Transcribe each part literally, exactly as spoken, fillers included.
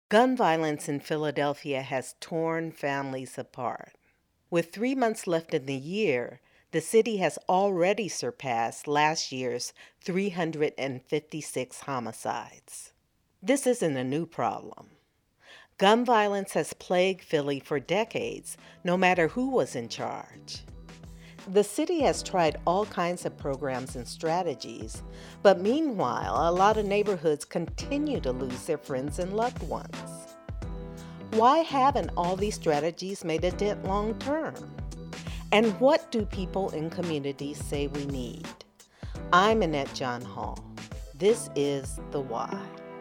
Gun violence in Philadelphia has torn families apart. With three months left in the year, the city has already surpassed last year's three hundred fifty-six homicides. This isn't a new problem. Gun violence has plagued Philly for decades, no matter who was in charge. The city has tried all kinds of programs and strategies, but meanwhile, a lot of neighborhoods continue to lose their friends and loved ones. Why haven't all these strategies made a dent long term? And what do people in communities say we need? I'm Annette John Hall. This is The Why.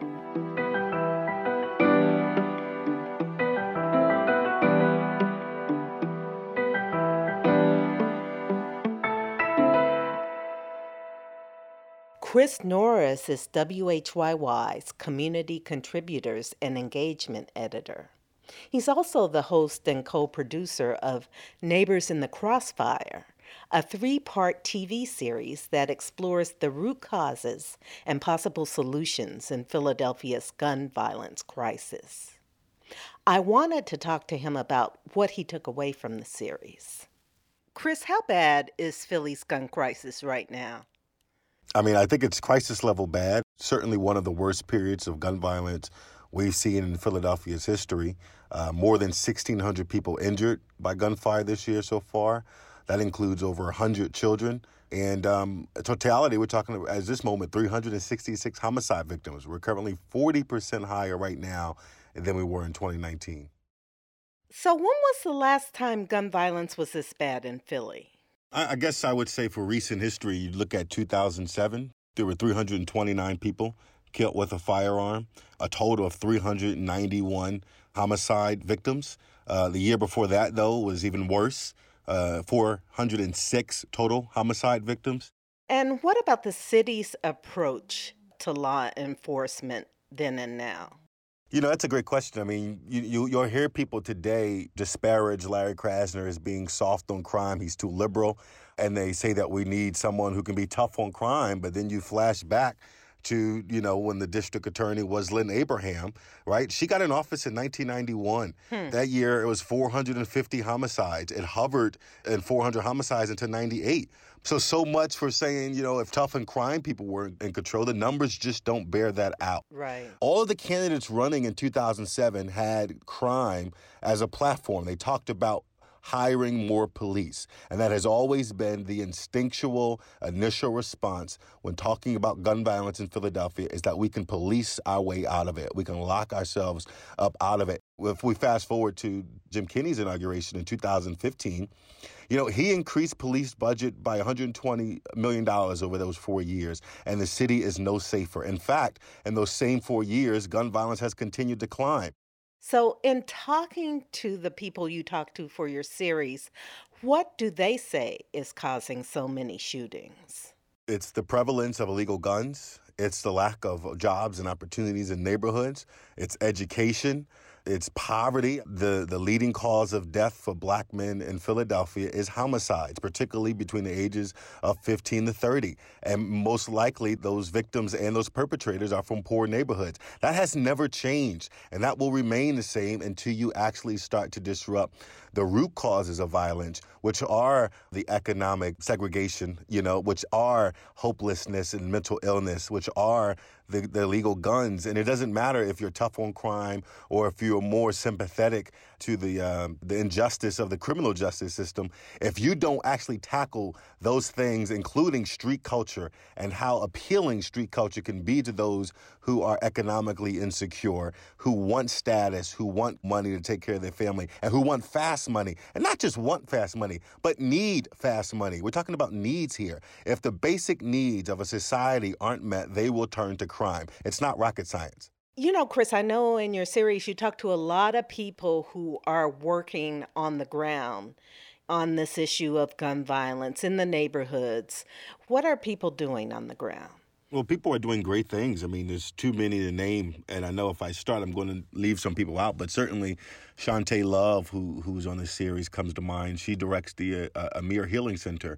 Chris Norris is W H Y Y's Community Contributors and Engagement Editor. He's also the host and co-producer of Neighbors in the Crossfire, a three-part T V series that explores the root causes and possible solutions in Philadelphia's gun violence crisis. I wanted to talk to him about what he took away from the series. Chris, how bad is Philly's gun crisis right now? I mean, I think it's crisis level bad. Certainly one of the worst periods of gun violence we've seen in Philadelphia's history. Uh, more than sixteen hundred people injured by gunfire this year so far. That includes over one hundred children. And um, totality, we're talking about, at this moment, three hundred sixty-six homicide victims. We're currently forty percent higher right now than we were in twenty nineteen. So when was the last time gun violence was this bad in Philly? I guess I would say for recent history, you look at two thousand seven, there were three hundred twenty-nine people killed with a firearm, a total of three hundred ninety-one homicide victims. Uh, the year before that, though, was even worse, uh, four hundred six total homicide victims. And what about the city's approach to law enforcement then and now? You know, that's a great question. I mean, you, you, you'll hear people today disparage Larry Krasner as being soft on crime. He's too liberal. And they say that we need someone who can be tough on crime. But then you flash back to, you know, when the district attorney was Lynn Abraham, right? She got in office in nineteen ninety-one. Hmm. That year, it was four hundred fifty homicides. It hovered in four hundred homicides until ninety-eight. So, so much for saying, you know, if tough and crime people were in control, the numbers just don't bear that out. Right. All of the candidates running in two thousand seven had crime as a platform. They talked about hiring more police. And that has always been the instinctual initial response when talking about gun violence in Philadelphia, is that we can police our way out of it. We can lock ourselves up out of it. If we fast forward to Jim Kenney's inauguration in two thousand fifteen, you know, he increased police budget by one hundred twenty million dollars over those four years, and the city is no safer. In fact, in those same four years, gun violence has continued to climb. So in talking to the people you talk to for your series, what do they say is causing so many shootings? It's the prevalence of illegal guns. It's the lack of jobs and opportunities in neighborhoods. It's education. It's poverty. The, the leading cause of death for black men in Philadelphia is homicides, particularly between the ages of fifteen to thirty. And most likely those victims and those perpetrators are from poor neighborhoods. That has never changed, and that will remain the same until you actually start to disrupt the root causes of violence, which are the economic segregation, you know, which are hopelessness and mental illness, which are the, the illegal guns. And it doesn't matter if you're tough on crime or if you're more sympathetic to the um, the injustice of the criminal justice system. If you don't actually tackle those things, including street culture and how appealing street culture can be to those who are economically insecure, who want status, who want money to take care of their family, and who want fast money. And not just want fast money, but need fast money. We're talking about needs here. If the basic needs of a society aren't met, they will turn to crime. It's not rocket science. You know, Chris, I know in your series you talk to a lot of people who are working on the ground on this issue of gun violence in the neighborhoods. What are people doing on the ground? Well, people are doing great things. I mean, there's too many to name, and I know if I start, I'm going to leave some people out. But certainly, Shantae Love, who who's on this series, comes to mind. She directs the uh, Amir Healing Center,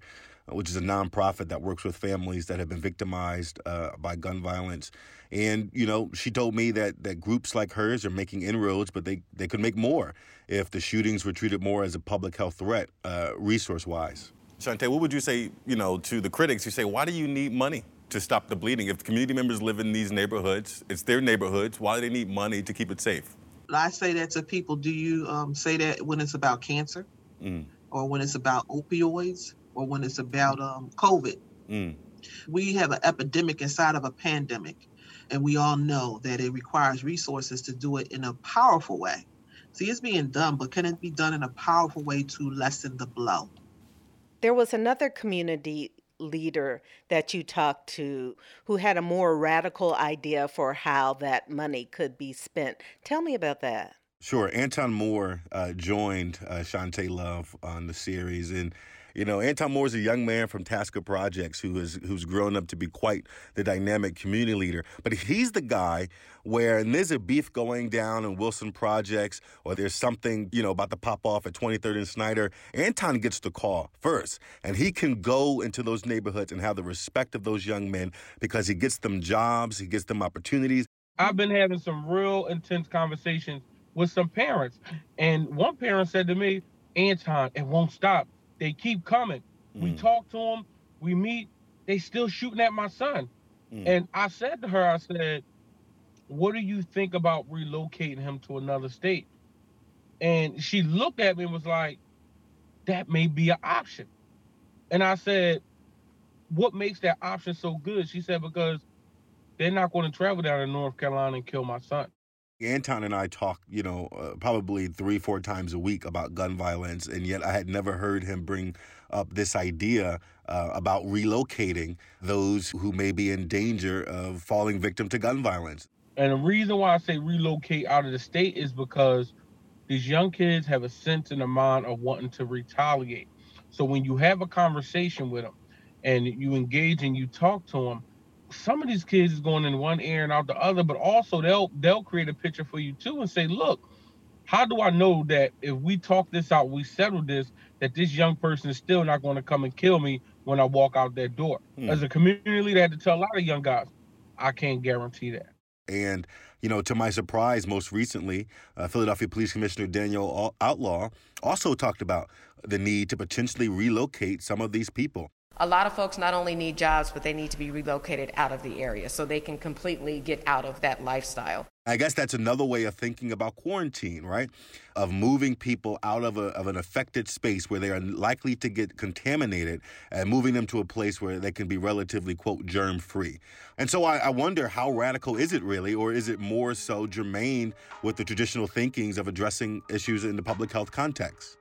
which is a nonprofit that works with families that have been victimized uh, by gun violence. And, you know, she told me that, that groups like hers are making inroads, but they, they could make more if the shootings were treated more as a public health threat, uh, resource-wise. Shantae, what would you say, you know, to the critics who say, why do you need money to stop the bleeding? If the community members live in these neighborhoods, it's their neighborhoods, why do they need money to keep it safe? I say that to people. Do you um, say that when it's about cancer mm. or when it's about opioids or when it's about um, COVID? Mm. We have an epidemic inside of a pandemic, and we all know that it requires resources to do it in a powerful way. See, it's being done, but can it be done in a powerful way to lessen the blow? There was another community leader that you talked to who had a more radical idea for how that money could be spent. Tell me about that. Sure. Anton Moore uh, joined uh, Shantae Love on the series. And, you know, Anton Moore is a young man from Tasker Projects who is who's grown up to be quite the dynamic community leader. But he's the guy where, and there's a beef going down in Wilson Projects, or there's something, you know, about to pop off at twenty-third and Snyder, Anton gets the call first. And he can go into those neighborhoods and have the respect of those young men because he gets them jobs, he gets them opportunities. I've been having some real intense conversations with some parents. And one parent said to me, Anton, it won't stop. They keep coming. Mm. We talk to them, we meet, they still shooting at my son. Mm. And I said to her, I said, what do you think about relocating him to another state? And she looked at me and was like, that may be an option. And I said, what makes that option so good? She said, because they're not going to travel down to North Carolina and kill my son. Anton and I talk, you know, uh, probably three, four times a week about gun violence, and yet I had never heard him bring up this idea uh, about relocating those who may be in danger of falling victim to gun violence. And the reason why I say relocate out of the state is because these young kids have a sense in their mind of wanting to retaliate. So when you have a conversation with them and you engage and you talk to them, some of these kids is going in one ear and out the other, but also they'll they'll create a picture for you too and say, look, how do I know that if we talk this out, we settle this, that this young person is still not going to come and kill me when I walk out that door? Hmm. As a community leader, I had to tell a lot of young guys, I can't guarantee that. And, you know, to my surprise, most recently, uh, Philadelphia Police Commissioner Daniel Outlaw also talked about the need to potentially relocate some of these people. A lot of folks not only need jobs, but they need to be relocated out of the area so they can completely get out of that lifestyle. I guess that's another way of thinking about quarantine, right? Of moving people out of, a, of an affected space where they are likely to get contaminated and moving them to a place where they can be relatively, quote, germ-free. And so I, I wonder, how radical is it really, or is it more so germane with the traditional thinkings of addressing issues in the public health context?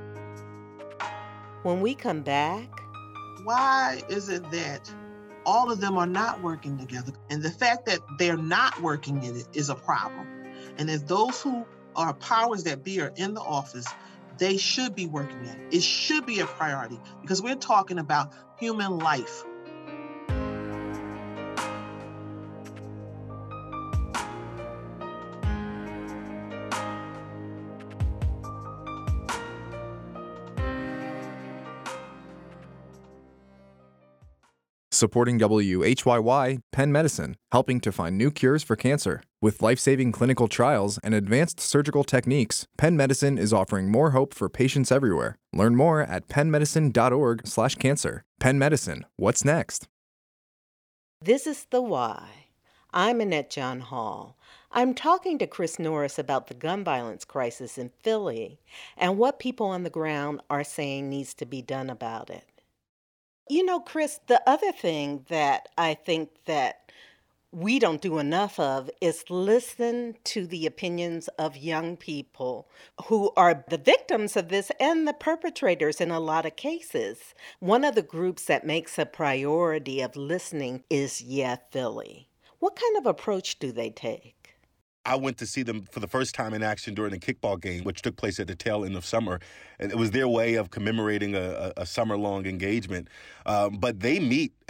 When we come back, why is it that all of them are not working together? And the fact that they're not working in it is a problem. And as those who are powers that be are in the office, they should be working in it. It should be a priority because we're talking about human life. Supporting W H Y Y, Penn Medicine, helping to find new cures for cancer. With life-saving clinical trials and advanced surgical techniques, Penn Medicine is offering more hope for patients everywhere. Learn more at pennmedicine.org slash cancer. Penn Medicine, what's next? This is The Why. I'm Annette John Hall. I'm talking to Chris Norris about the gun violence crisis in Philly and what people on the ground are saying needs to be done about it. You know, Chris, the other thing that I think that we don't do enough of is listen to the opinions of young people who are the victims of this and the perpetrators in a lot of cases. One of the groups that makes a priority of listening is Yeah Philly. What kind of approach do they take? I went to see them for the first time in action during a kickball game, which took place at the tail end of summer. And it was their way of commemorating a, a, a summer-long engagement. Um, but they meet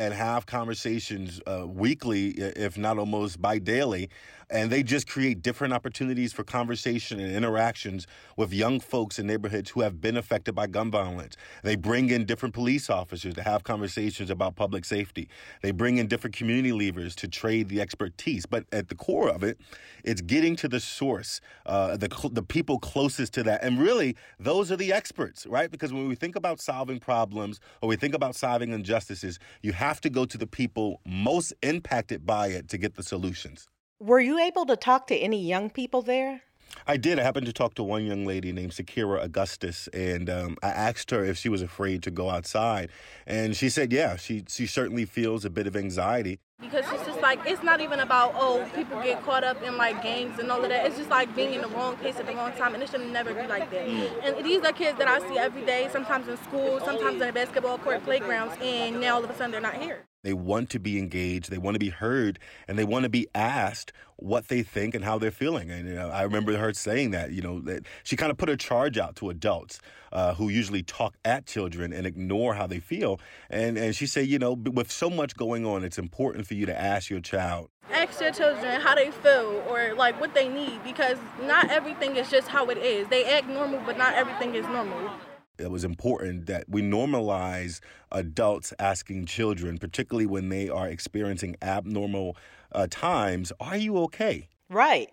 and have conversations uh, weekly, if not almost bi-daily, and they just create different opportunities for conversation and interactions with young folks in neighborhoods who have been affected by gun violence. They bring in different police officers to have conversations about public safety. They bring in different community leaders to trade the expertise. But at the core of it, it's getting to the source, uh, the the people closest to that. And really, those are the experts, right? Because when we think about solving problems or we think about solving injustices, you have to go to the people most impacted by it to get the solutions. Were you able to talk to any young people there? I did. I happened to talk to one young lady named Sakira Augustus, and um, I asked her if she was afraid to go outside. And she said, yeah, she, she certainly feels a bit of anxiety. Because it's just like, it's not even about, oh, people get caught up in like gangs and all of that. It's just like being in the wrong place at the wrong time, and it should never be like that. And these are kids that I see every day, sometimes in school, sometimes in the basketball court playgrounds, and now all of a sudden they're not here. They want to be engaged, they want to be heard, and they want to be asked what they think and how they're feeling. And you know, I remember her saying that, you know, that she kind of put a charge out to adults uh, who usually talk at children and ignore how they feel. And, and she said, you know, with so much going on, it's important for you to ask your child. Ask your children how they feel or like what they need, because not everything is just how it is. They act normal, but not everything is normal. It was important that we normalize adults asking children, particularly when they are experiencing abnormal uh, times, are you okay? Right.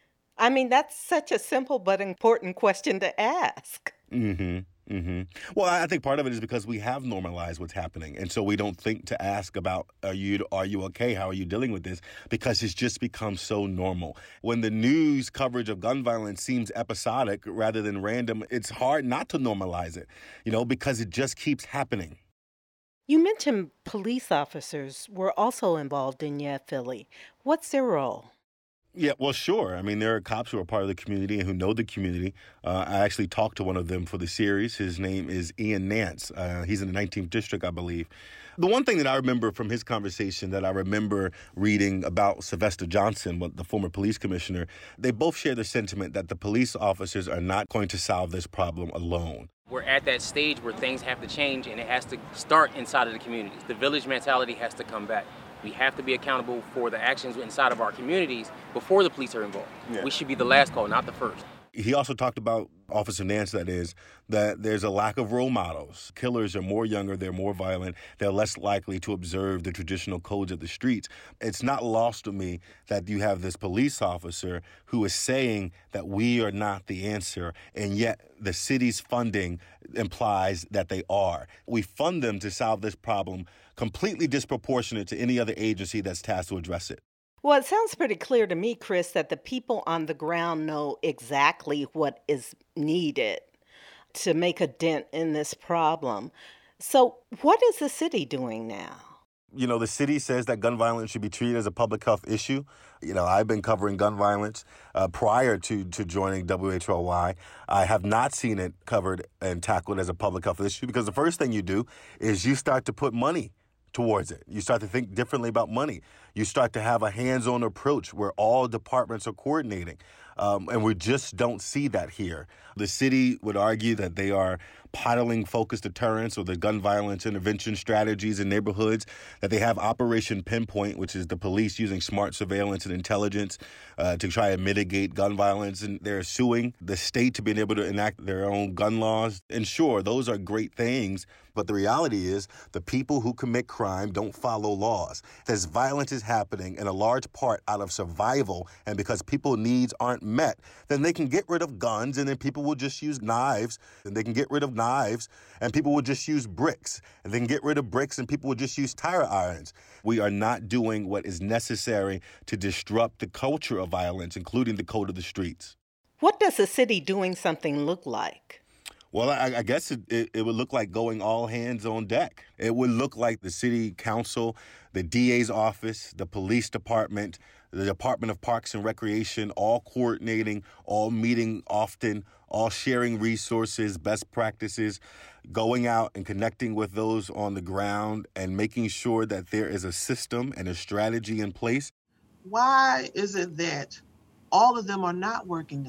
I mean, that's such a simple but important question to ask. Mm-hmm. Mm-hmm. Well, I think part of it is because we have normalized what's happening. And so we don't think to ask about, are you are you okay? How are you dealing with this? Because it's just become so normal. When the news coverage of gun violence seems episodic rather than random, it's hard not to normalize it, you know, because it just keeps happening. You mentioned police officers were also involved in Yeah Philly. What's their role? Yeah, well, sure. I mean, there are cops who are part of the community and who know the community. Uh, I actually talked to one of them for the series. His name is Ian Nance. Uh, he's in the nineteenth District, I believe. The one thing that I remember from his conversation that I remember reading about Sylvester Johnson, the former police commissioner, they both share the sentiment that the police officers are not going to solve this problem alone. We're at that stage where things have to change, and it has to start inside of the communities. The village mentality has to come back. We have to be accountable for the actions inside of our communities before the police are involved. Yeah. We should be the last call, not the first. He also talked about, Officer Nance, that is, that there's a lack of role models. Killers are more younger, they're more violent, they're less likely to observe the traditional codes of the streets. It's not lost to me that you have this police officer who is saying that we are not the answer, and yet the city's funding implies that they are. We fund them to solve this problem completely disproportionate to any other agency that's tasked to address it. Well, it sounds pretty clear to me, Chris, that the people on the ground know exactly what is needed to make a dent in this problem. So what is the city doing now? You know, the city says that gun violence should be treated as a public health issue. You know, I've been covering gun violence uh, prior to, to joining W H L Y. I have not seen it covered and tackled as a public health issue because the first thing you do is you start to put money towards it. You start to think differently about money. You start to have a hands-on approach where all departments are coordinating. Um, and we just don't see that here. The city would argue that they are piloting focused deterrence or the gun violence intervention strategies in neighborhoods, that they have Operation Pinpoint, which is the police using smart surveillance and intelligence uh, to try and mitigate gun violence. And they're suing the state to be able to enact their own gun laws. And sure, those are great things. But the reality is the people who commit crime don't follow laws. As violence is happening in a large part out of survival and because people's needs aren't met, then they can get rid of guns and then people will just use knives and they can get rid of knives and people will just use bricks and they can get rid of bricks and people will just use tire irons. We are not doing what is necessary to disrupt the culture of violence, including the code of the streets. What does a city doing something look like? Well, I, I guess it, it, it would look like going all hands on deck. It would look like the city council, the D A's office, the police department, the Department of Parks and Recreation, all coordinating, all meeting often, all sharing resources, best practices, going out and connecting with those on the ground and making sure that there is a system and a strategy in place. Why is it that all of them are not working together?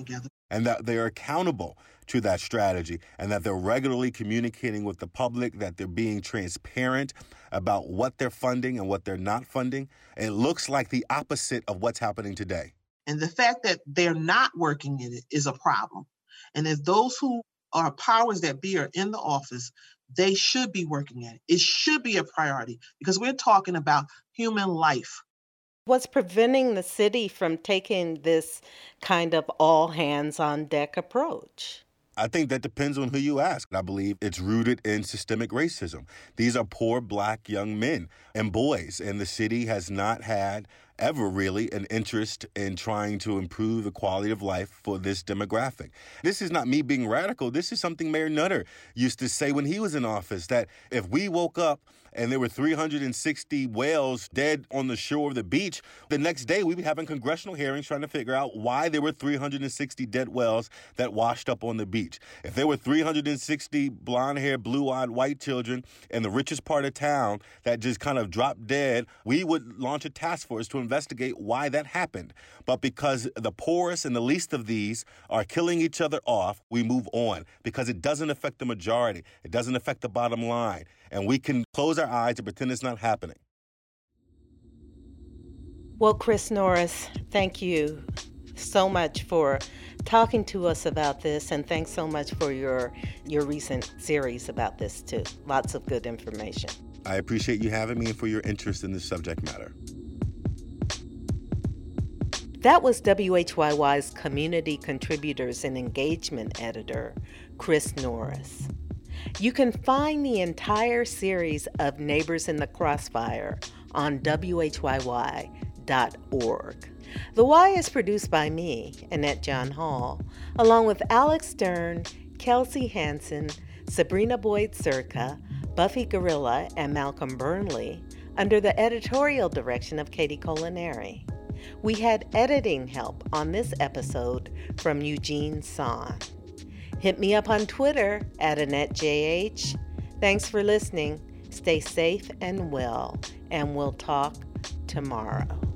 and that they're accountable to that strategy, and that they're regularly communicating with the public, that they're being transparent about what they're funding and what they're not funding. It looks like the opposite of what's happening today. And the fact that they're not working in it is a problem. And if those who are powers that be are in the office, they should be working at it. It should be a priority because we're talking about human life. What's preventing the city from taking this kind of all hands on deck approach? I think that depends on who you ask. I believe it's rooted in systemic racism. These are poor black young men and boys, and the city has not had ever really an interest in trying to improve the quality of life for this demographic. This is not me being radical. This is something Mayor Nutter used to say when he was in office, that if we woke up and there were three hundred sixty whales dead on the shore of the beach, the next day we'd be having congressional hearings trying to figure out why there were three hundred sixty dead whales that washed up on the beach. If there were three hundred sixty blonde-haired, blue-eyed white children in the richest part of town that just kind of dropped dead, we would launch a task force to investigate why that happened. But because the poorest and the least of these are killing each other off, we move on because it doesn't affect the majority. It doesn't affect the bottom line. And we can close our eyes and pretend it's not happening. Well, Chris Norris, thank you so much for talking to us about this, and thanks so much for your your recent series about this too. Lots of good information. I appreciate you having me and for your interest in this subject matter. That was W H Y Y's Community Contributors and Engagement Editor, Chris Norris. You can find the entire series of Neighbors in the Crossfire on W H Y Y dot org. The Y is produced by me, Annette John Hall, along with Alex Stern, Kelsey Hansen, Sabrina Boyd-Circa, Buffy Gorilla, and Malcolm Burnley, under the editorial direction of Katie Colaneri. We had editing help on this episode from Eugene Son. Hit me up on Twitter at AnnetteJH. Thanks for listening. Stay safe and well, and we'll talk tomorrow.